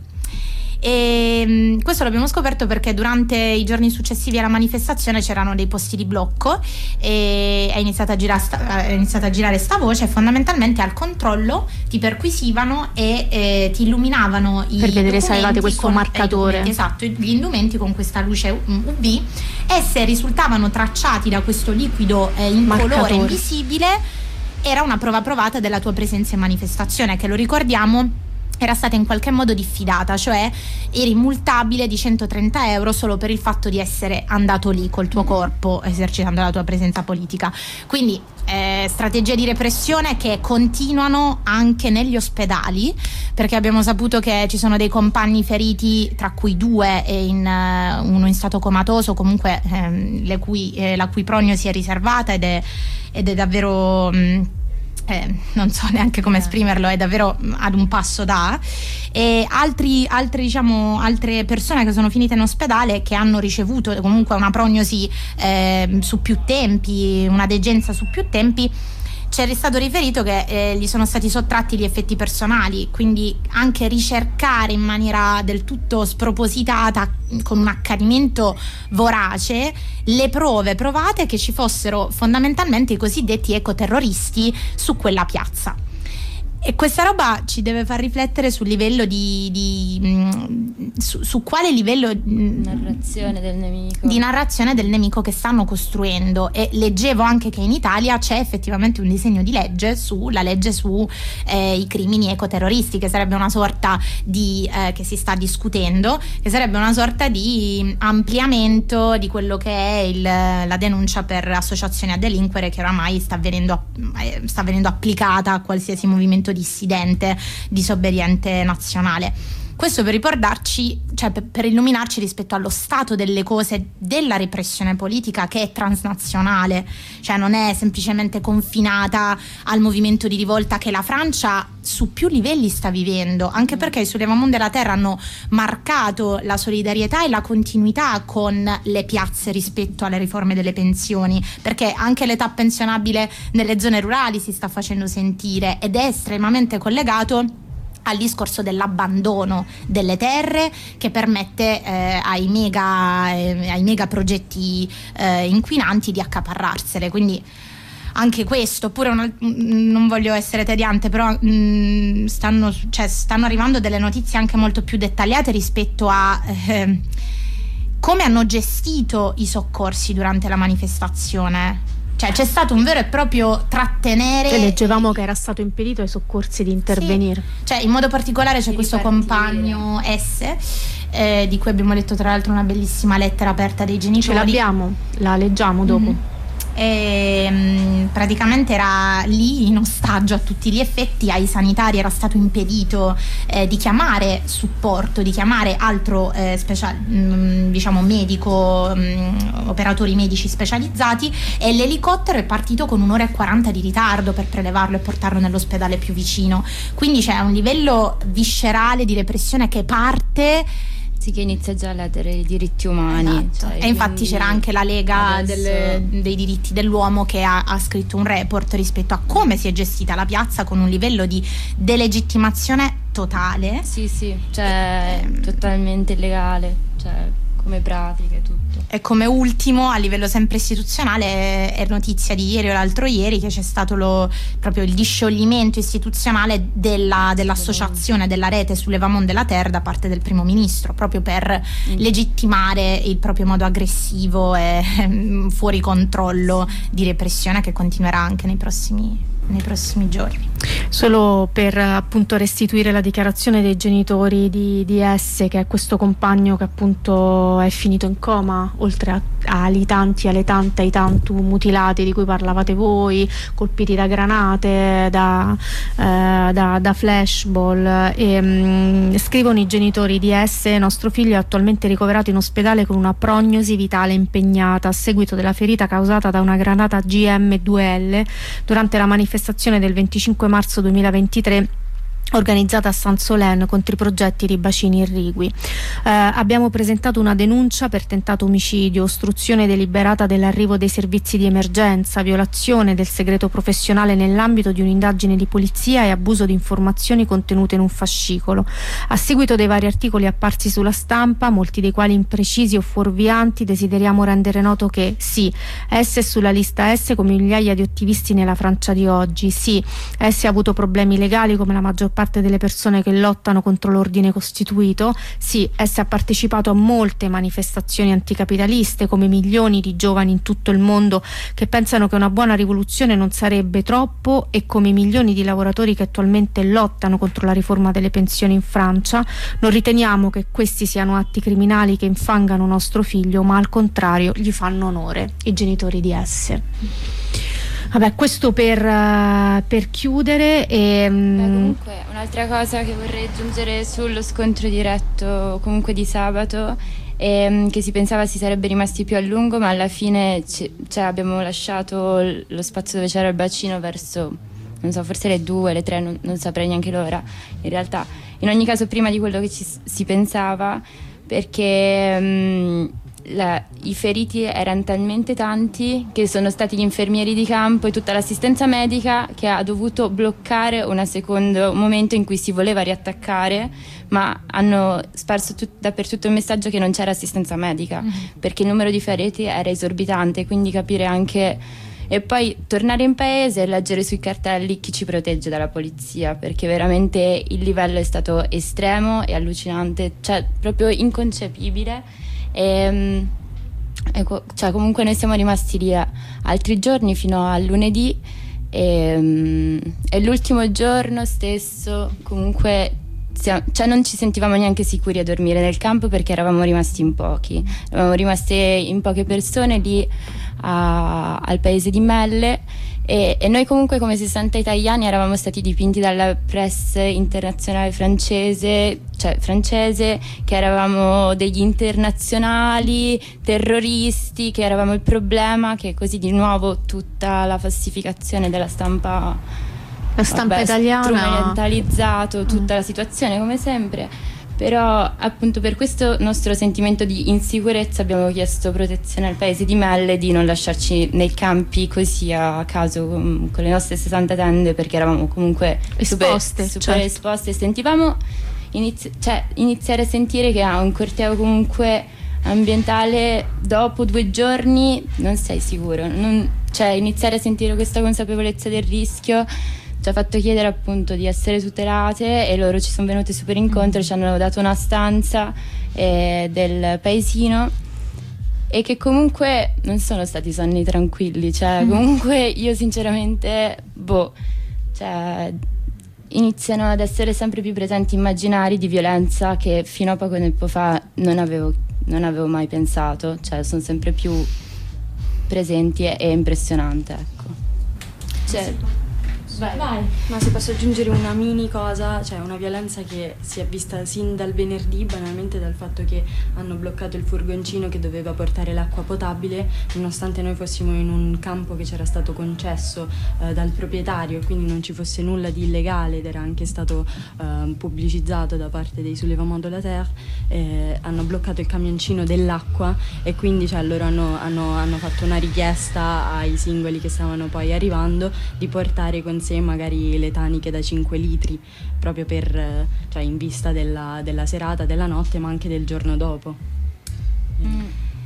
E questo l'abbiamo scoperto perché durante i giorni successivi alla manifestazione c'erano dei posti di blocco, e è iniziata a girare sta, è iniziata a girare sta voce, e fondamentalmente al controllo ti perquisivano e eh, ti illuminavano i per vedere se avevate questo marcatore, eh, esatto, gli indumenti con questa luce U V, e se risultavano tracciati da questo liquido eh, incolore invisibile, era una prova provata della tua presenza in manifestazione, che, lo ricordiamo, era stata in qualche modo diffidata, cioè eri multabile di centotrenta euro solo per il fatto di essere andato lì col tuo corpo, esercitando la tua presenza politica. Quindi eh, strategie di repressione che continuano anche negli ospedali, perché abbiamo saputo che ci sono dei compagni feriti, tra cui due in, uh, uno in stato comatoso, comunque ehm, le cui, eh, la cui prognosi è riservata, ed è, ed è davvero... Mh, Eh, non so neanche come esprimerlo, è davvero ad un passo da, e altri, altri diciamo altre persone che sono finite in ospedale, che hanno ricevuto comunque una prognosi eh, su più tempi, una degenza su più tempi. C'è stato riferito che eh, gli sono stati sottratti gli effetti personali, quindi anche ricercare in maniera del tutto spropositata, con un accanimento vorace, le prove provate che ci fossero fondamentalmente i cosiddetti ecoterroristi su quella piazza. E questa roba ci deve far riflettere sul livello di, di mh, su, su quale livello mh, narrazione del nemico di narrazione del nemico che stanno costruendo. E leggevo anche che in Italia c'è effettivamente un disegno di legge sulla legge su eh, i crimini ecoterroristi, che sarebbe una sorta di eh, che si sta discutendo, che sarebbe una sorta di ampliamento di quello che è il, la denuncia per associazione a delinquere, che oramai sta venendo, eh, sta venendo applicata a qualsiasi movimento dissidente, disobbediente nazionale. Questo per ricordarci, cioè per, per illuminarci rispetto allo stato delle cose della repressione politica, che è transnazionale, cioè non è semplicemente confinata al movimento di rivolta che la Francia su più livelli sta vivendo, anche perché i Soulèvement de la Terre hanno marcato la solidarietà e la continuità con le piazze rispetto alle riforme delle pensioni, perché anche l'età pensionabile nelle zone rurali si sta facendo sentire ed è estremamente collegato al discorso dell'abbandono delle terre, che permette eh, ai mega eh, ai mega progetti eh, inquinanti di accaparrarsele. Quindi anche questo, oppure una, non voglio essere tediante, però mh, stanno, cioè, stanno arrivando delle notizie anche molto più dettagliate rispetto a eh, come hanno gestito i soccorsi durante la manifestazione. Cioè c'è stato un vero e proprio trattenere. E leggevamo che era stato impedito ai soccorsi di intervenire. Sì. Cioè in modo particolare c'è di questo ripartire. compagno S, eh, di cui abbiamo letto tra l'altro una bellissima lettera aperta dei genitori. Ce l'abbiamo, la leggiamo dopo. Mm-hmm. E, mh, praticamente era lì in ostaggio a tutti gli effetti. Ai sanitari era stato impedito eh, di chiamare supporto, di chiamare altro eh, special, mh, diciamo medico, mh, operatori medici specializzati, e l'elicottero è partito con un'ora e quaranta di ritardo per prelevarlo e portarlo nell'ospedale più vicino. Quindi c'è un livello viscerale di repressione che parte. Sì, che inizia già a ledere i diritti umani. Esatto. Cioè, e infatti c'era anche la Lega adesso... del, dei diritti dell'uomo che ha, ha scritto un report rispetto a come si è gestita la piazza, con un livello di delegittimazione totale. Sì, sì, cioè e, totalmente illegale, cioè come pratiche, tutto. E come ultimo, a livello sempre istituzionale, è notizia di ieri o l'altro ieri che c'è stato lo, proprio il discioglimento istituzionale della, dell'associazione della rete Soulèvement de la Terre da parte del primo ministro, proprio per mm. legittimare il proprio modo aggressivo e eh, fuori controllo di repressione che continuerà anche nei prossimi nei prossimi giorni. Solo per appunto restituire la dichiarazione dei genitori di, di S, che è questo compagno che appunto è finito in coma, oltre a, ai tanti, alle tante, ai tanti mutilati di cui parlavate voi, colpiti da granate, da, eh, da, da flashball. E, mh, scrivono i genitori di S: nostro figlio è attualmente ricoverato in ospedale con una prognosi vitale impegnata a seguito della ferita causata da una granata G M due L durante la manifestazione del venticinque marzo duemilaventitré organizzata a Saint-Solène contro i progetti di bacini irrigui. Eh, abbiamo presentato una denuncia per tentato omicidio, ostruzione deliberata dell'arrivo dei servizi di emergenza, violazione del segreto professionale nell'ambito di un'indagine di polizia e abuso di informazioni contenute in un fascicolo. A seguito dei vari articoli apparsi sulla stampa, molti dei quali imprecisi o fuorvianti, desideriamo rendere noto che sì, S è sulla lista S come migliaia di attivisti nella Francia di oggi, sì, S ha avuto problemi legali come la maggior parte delle persone che lottano contro l'ordine costituito, sì, S ha partecipato a molte manifestazioni anticapitaliste come milioni di giovani in tutto il mondo che pensano che una buona rivoluzione non sarebbe troppo, e come milioni di lavoratori che attualmente lottano contro la riforma delle pensioni in Francia. Non riteniamo che questi siano atti criminali che infangano nostro figlio, ma al contrario gli fanno onore, i genitori di S. Vabbè, questo per, uh, per chiudere. E, um... Beh, comunque un'altra cosa che vorrei aggiungere sullo scontro diretto comunque di sabato è um, che si pensava si sarebbe rimasti più a lungo, ma alla fine c- cioè abbiamo lasciato lo spazio dove c'era il bacino verso, non so, forse le due, le tre, non, non saprei neanche l'ora in realtà. In ogni caso prima di quello che ci, si pensava, perché um, La, i feriti erano talmente tanti che sono stati gli infermieri di campo e tutta l'assistenza medica che ha dovuto bloccare un secondo momento in cui si voleva riattaccare, ma hanno sparso tut- dappertutto il messaggio che non c'era assistenza medica, mm-hmm. perché il numero di feriti era esorbitante, quindi capire anche, e poi tornare in paese e leggere sui cartelli chi ci protegge dalla polizia, perché veramente il livello è stato estremo e allucinante, cioè proprio inconcepibile. E, e, cioè comunque noi siamo rimasti lì altri giorni fino a lunedì e, e l'ultimo giorno stesso comunque cioè non ci sentivamo neanche sicuri a dormire nel campo perché eravamo rimasti in pochi, eravamo rimaste in poche persone lì a, al paese di Melle e, e noi comunque come sessanta italiani eravamo stati dipinti dalla press internazionale francese, cioè francese, che eravamo degli internazionali, terroristi, che eravamo il problema, che così di nuovo tutta la falsificazione della stampa, la stampa vabbè, italiana, strumentalizzato tutta mm. la situazione come sempre. Però appunto per questo nostro sentimento di insicurezza abbiamo chiesto protezione al paese di Melle di non lasciarci nei campi così a caso con, con le nostre sessanta tende, perché eravamo comunque esposte, super, super certo. esposte e sentivamo inizi- cioè, iniziare a sentire che ha un corteo comunque ambientale dopo due giorni non sei sicuro, non, cioè iniziare a sentire questa consapevolezza del rischio ci ha fatto chiedere appunto di essere tutelate e loro ci sono venute super incontro, ci hanno dato una stanza eh, del paesino e che comunque non sono stati sonni tranquilli, cioè comunque io sinceramente boh, cioè iniziano ad essere sempre più presenti immaginari di violenza che fino a poco tempo fa non avevo, non avevo mai pensato, cioè sono sempre più presenti e, e impressionante, ecco. Cioè, Vai. Vai. Ma se posso aggiungere una mini cosa, cioè una violenza che si è vista sin dal venerdì, banalmente dal fatto che hanno bloccato il furgoncino che doveva portare l'acqua potabile, nonostante noi fossimo in un campo che c'era stato concesso eh, dal proprietario, quindi non ci fosse nulla di illegale ed era anche stato eh, pubblicizzato da parte dei Soulèvement de la Terre. Eh, hanno bloccato il camioncino dell'acqua e quindi cioè, loro hanno, hanno, hanno fatto una richiesta ai singoli che stavano poi arrivando di portare con sé magari le taniche da cinque litri proprio per, cioè in vista della, della serata, della notte, ma anche del giorno dopo. Mm.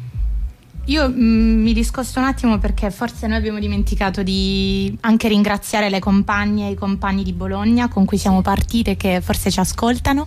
Io mm, mi discosto un attimo perché forse noi abbiamo dimenticato di anche ringraziare le compagne e i compagni di Bologna con cui siamo partite, che forse ci ascoltano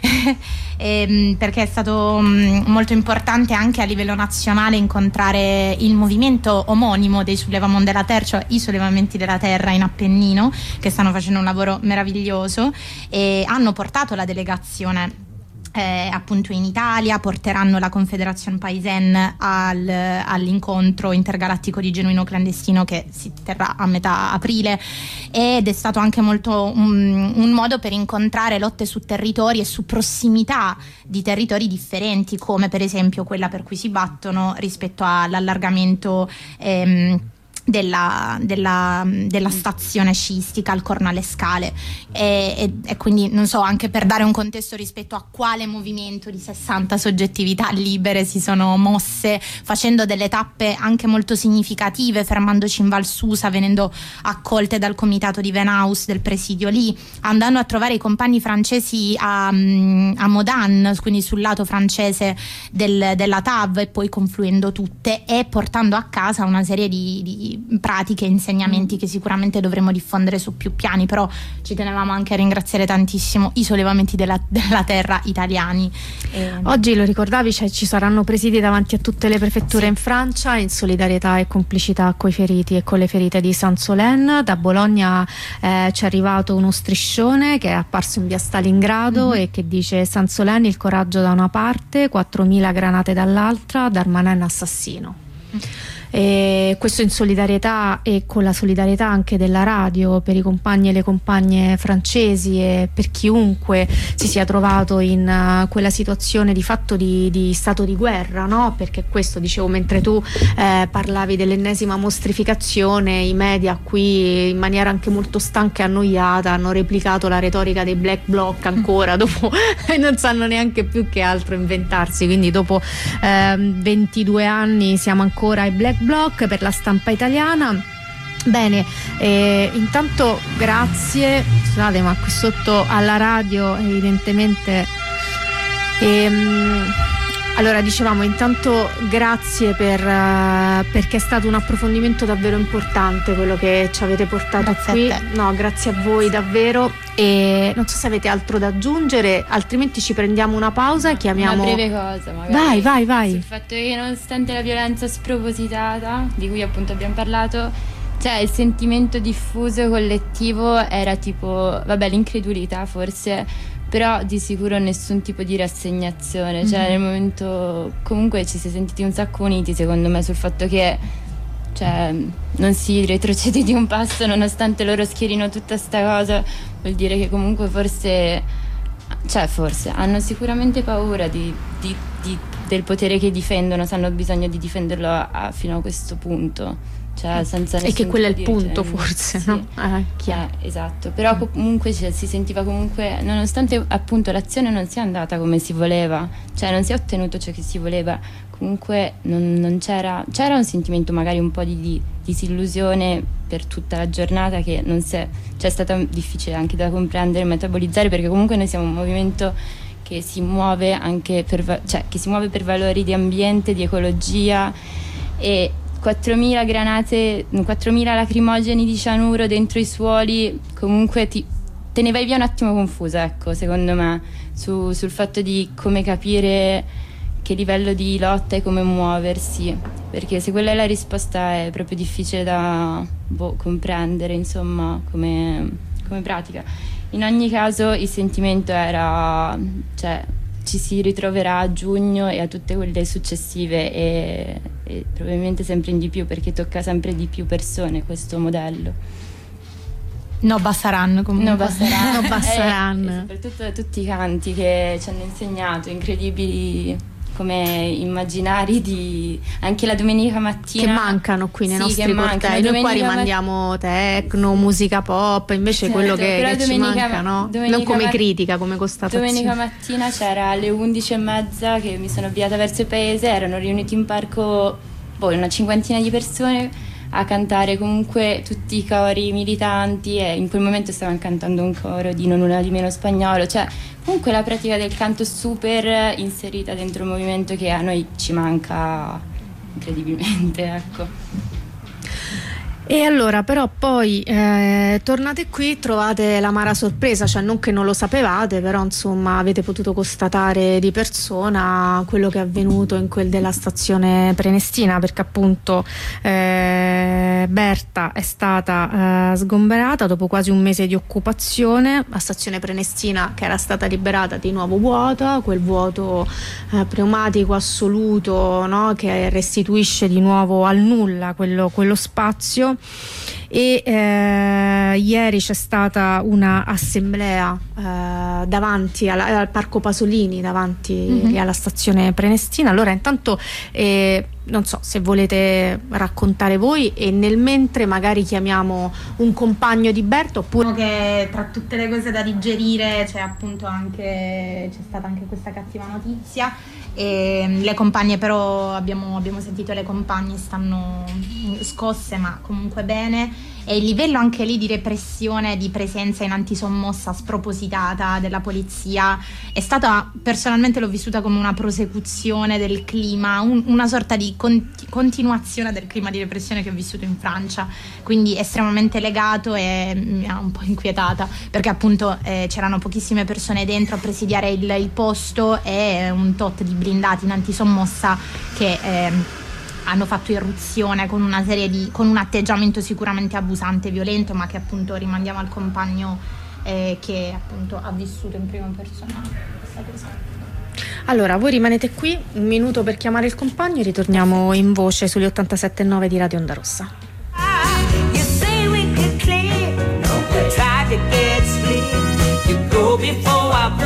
e, perché è stato mm, molto importante anche a livello nazionale incontrare il movimento omonimo dei Soulèvement de la Terre, cioè i sollevamenti della terra in Appennino, che stanno facendo un lavoro meraviglioso e hanno portato la delegazione Eh, appunto in Italia, porteranno la Confédération Paysanne al, all'incontro intergalattico di Genuino Clandestino che si terrà a metà aprile, ed è stato anche molto un, un modo per incontrare lotte su territori e su prossimità di territori differenti, come per esempio quella per cui si battono rispetto all'allargamento ehm, Della, della, della stazione sciistica al Cornale Scale e, e, e quindi non so, anche per dare un contesto rispetto a quale movimento di sessanta soggettività libere si sono mosse, facendo delle tappe anche molto significative, fermandoci in Val Susa, venendo accolte dal comitato di Venaus del presidio lì, andando a trovare i compagni francesi a, a Modan, quindi sul lato francese del, della T A V, e poi confluendo tutte e portando a casa una serie di, di pratiche e insegnamenti mm. che sicuramente dovremo diffondere su più piani, però ci tenevamo anche a ringraziare tantissimo i sollevamenti della, della terra italiani. E... Oggi lo ricordavi, cioè, ci saranno presidi davanti a tutte le prefetture sì. in Francia in solidarietà e complicità coi feriti e con le ferite di Saint-Solène. Da Bologna eh, ci è arrivato uno striscione che è apparso in via Stalingrado mm-hmm. e che dice: Saint-Solène, il coraggio da una parte, quattromila granate dall'altra, Darmanin assassino. Mm. E questo in solidarietà e con la solidarietà anche della radio per i compagni e le compagne francesi e per chiunque si sia trovato in uh, quella situazione di fatto di, di stato di guerra, no? Perché questo dicevo mentre tu eh, parlavi dell'ennesima mostrificazione, i media qui in maniera anche molto stanca e annoiata hanno replicato la retorica dei black bloc ancora dopo non sanno neanche più che altro inventarsi, quindi dopo eh, ventidue anni siamo ancora ai black block per la stampa italiana. Bene, eh, intanto grazie, scusate ma qui sotto alla radio evidentemente ehm, allora dicevamo intanto grazie per, uh, perché è stato un approfondimento davvero importante quello che ci avete portato grazie qui. A te. No, grazie a voi davvero, e non so se avete altro da aggiungere, altrimenti ci prendiamo una pausa e chiamiamo una breve cosa magari vai vai vai sul fatto che nonostante la violenza spropositata di cui appunto abbiamo parlato, cioè il sentimento diffuso collettivo era tipo vabbè l'incredulità forse, però di sicuro nessun tipo di rassegnazione, mm-hmm. cioè nel momento comunque ci si è sentiti un sacco uniti secondo me sul fatto che cioè, non si retrocede di un passo nonostante loro schierino tutta sta cosa, vuol dire che comunque forse cioè forse hanno sicuramente paura di, di, di, del potere che difendono, se hanno bisogno di difenderlo a, a, fino a questo punto. Cioè, senza e che quello è il punto, cioè, forse, sì. no? Eh, chiaro. Eh, esatto, però comunque cioè, si sentiva comunque, nonostante appunto l'azione non sia andata come si voleva, cioè non si è ottenuto ciò che si voleva, comunque non, non c'era, c'era un sentimento magari un po' di, di disillusione per tutta la giornata che non si è, cioè è stata difficile anche da comprendere e metabolizzare, perché comunque noi siamo un movimento che si muove anche per, cioè che si muove per valori di ambiente, di ecologia, e quattromila granate, quattromila lacrimogeni di cianuro dentro i suoli, comunque ti, te ne vai via un attimo confusa, ecco, secondo me, su, sul fatto di come capire che livello di lotta e come muoversi, perché se quella è la risposta è proprio difficile da boh, comprendere, insomma, come, come pratica. In ogni caso il sentimento era, cioè, ci si ritroverà a giugno e a tutte quelle successive e, e probabilmente sempre in di più, perché tocca sempre di più persone questo modello. No Bassaran comunque. No Bassaran, no Bassaran. E, e soprattutto tutti i canti che ci hanno insegnato, incredibili come immaginari di anche la domenica mattina che mancano qui nei sì, nostri cortei. Noi qua rimandiamo mat- techno, musica pop, invece certo, quello che, che ci manca, no? Non come mat- critica, come constatazione. Domenica mattina c'era alle undici e mezza che mi sono avviata verso il paese, erano riuniti in parco boh, una cinquantina di persone a cantare comunque tutti i cori militanti, e in quel momento stavano cantando un coro di Non una di meno spagnolo, cioè comunque la pratica del canto super inserita dentro un movimento che a noi ci manca incredibilmente, ecco. E allora però poi eh, tornate qui, trovate l'amara sorpresa, cioè non che non lo sapevate, però insomma avete potuto constatare di persona quello che è avvenuto in quel della stazione Prenestina, perché appunto eh, Berta è stata eh, sgomberata dopo quasi un mese di occupazione, la stazione Prenestina che era stata liberata di nuovo vuota, quel vuoto eh, pneumatico assoluto, no? Che restituisce di nuovo al nulla quello, quello spazio. E eh, ieri c'è stata una assemblea eh, davanti alla, al Parco Pasolini, davanti mm-hmm. alla stazione Prenestina. Allora intanto eh, non so se volete raccontare voi, e nel mentre magari chiamiamo un compagno di Berta, oppure che tra tutte le cose da digerire c'è appunto anche c'è stata anche questa cattiva notizia. E le compagne però abbiamo, abbiamo sentito le compagne stanno scosse ma comunque bene, e il livello anche lì di repressione, di presenza in antisommossa spropositata della polizia è stata, personalmente l'ho vissuta come una prosecuzione del clima, un, una sorta di conti- continuazione del clima di repressione che ho vissuto in Francia, quindi estremamente legato, e mi ha un po' inquietata perché appunto eh, c'erano pochissime persone dentro a presidiare il, il posto e un tot di blindati in antisommossa che eh, hanno fatto irruzione con una serie di con un atteggiamento sicuramente abusante e violento, ma che appunto rimandiamo al compagno eh, che appunto ha vissuto in prima persona questa cosa. Allora voi rimanete qui un minuto per chiamare il compagno e ritorniamo in voce sugli ottantasette virgola nove di Radio Onda Rossa.